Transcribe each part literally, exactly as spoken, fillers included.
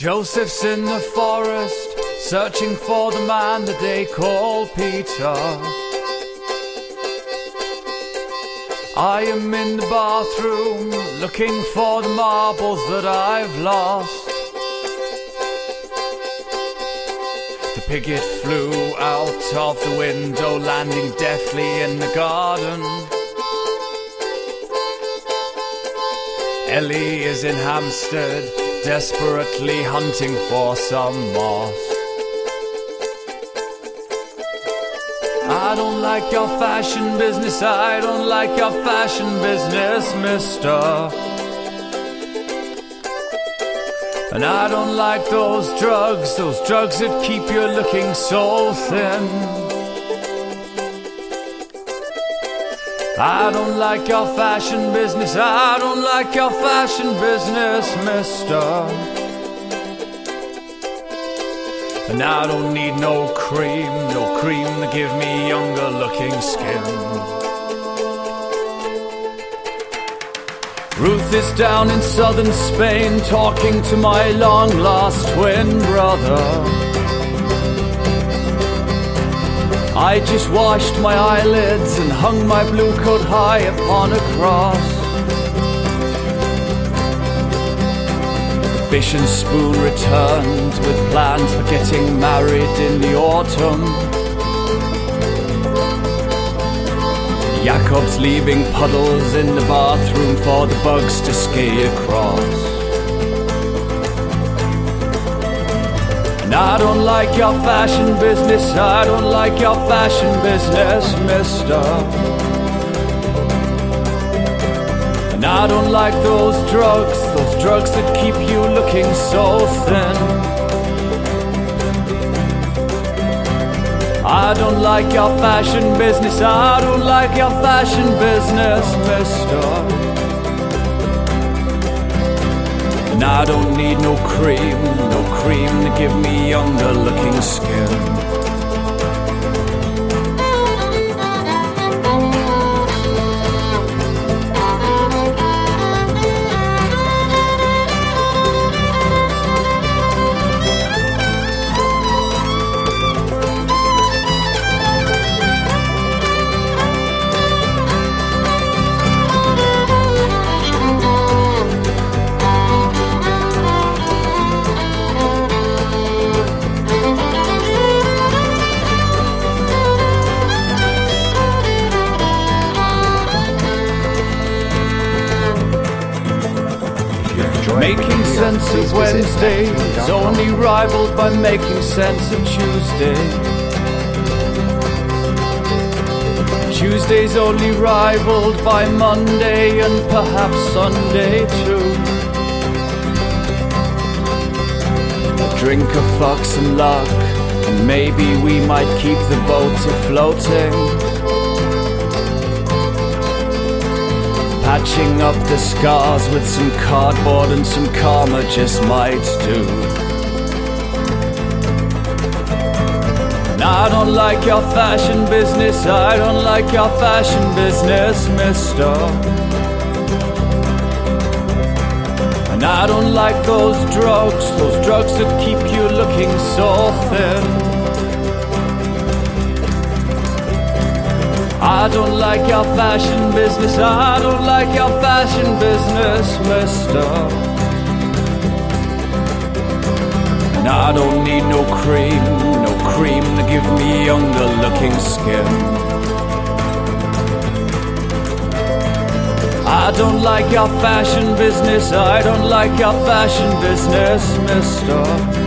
Joseph's in the forest, searching for the man that they call Peter. I am in the bathroom, looking for the marbles that I've lost. The piget flew out of the window, landing deftly in the garden. Ellie is in Hampstead, desperately hunting for some moss. I don't like your fashion business, I don't like your fashion business, mister. And I don't like those drugs, those drugs that keep you looking so thin. I don't like your fashion business, I don't like your fashion business, mister. And I don't need no cream, no cream to give me younger looking skin. Ruth is down in southern Spain, talking to my long lost twin brother. I just washed my eyelids and hung my blue coat high upon a cross. The fish and spoon returned with plans for getting married in the autumn. Jacob's leaving puddles in the bathroom for the bugs to skate across. And I don't like your fashion business, I don't like your fashion business, mister. And I don't like those drugs, those drugs that keep you looking so thin. I don't like your fashion business, I don't like your fashion business, mister. And I don't need no cream, no cream to give me younger looking skin. Making sense of Wednesday is only rivaled by making sense of Tuesday. Tuesday's only rivaled by Monday and perhaps Sunday too. A drink of fox and luck, and maybe we might keep the boat afloating. Patching up the scars with some cardboard and some karma just might do. And I don't like your fashion business, I don't like your fashion business, mister. And I don't like those drugs, those drugs that keep you looking so thin. I don't like your fashion business, I don't like your fashion business, mister. And I don't need no cream, no cream to give me younger looking skin. I don't like your fashion business, I don't like your fashion business, mister.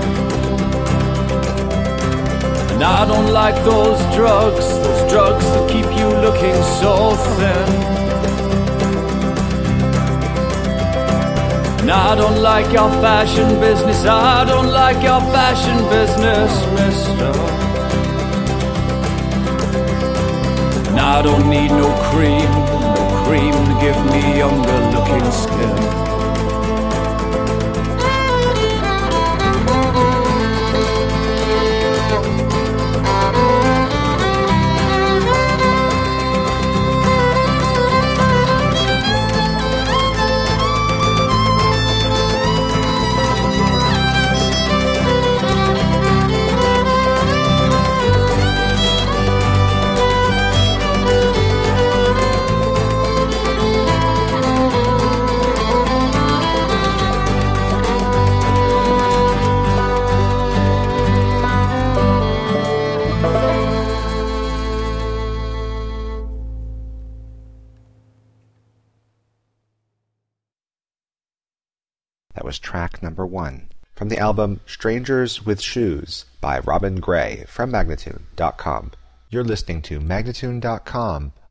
And I don't like those drugs, those drugs that keep you looking so thin. And I don't like your fashion business, I don't like your fashion business, mister. And I don't need no cream, no cream to give me younger looking skin. That was track number one from the album Strangers with Shoes by Robin Gray from Magnatune dot com. You're listening to Magnatune dot com